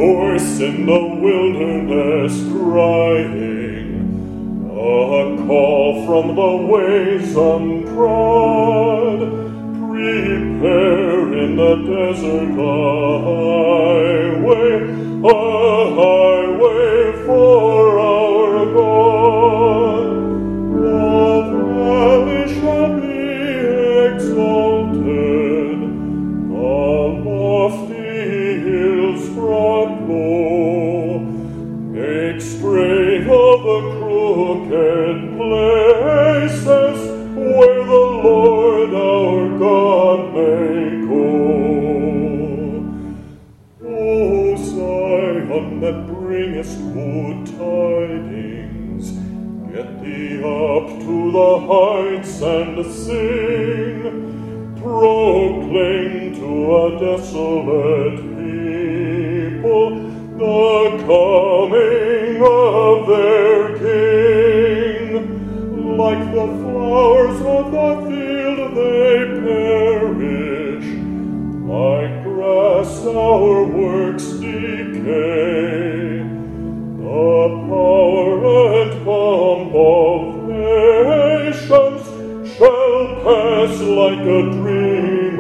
voice in the wilderness crying, a call from the ways untrod. Prepare in the desert a highway for our God. The valley shall be exalted, the lofty hills brought low. Make straight all the crooked places where the Lord our God may go. O Zion, that bringest good tidings, get thee up to the heights and sing. Proclaim to a desolate people the coming of their King. Like the flowers of the field they perish, like grass our works decay. The power and pomp of nations shall pass like a dream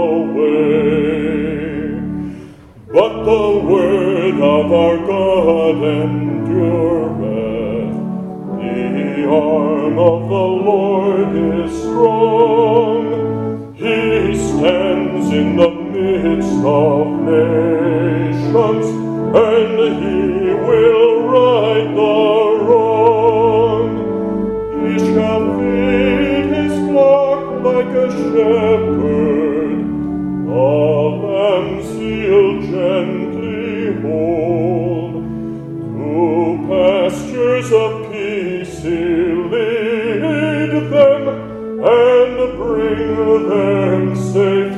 away. But the word of our God endureth, the arm of the Lord is strong. He stands in the midst of nations, and he will right the wrong. He shall feed his flock like a shepherd, the lambs he'll gently hold. To pastures of peace he'll lead them, and bring them safe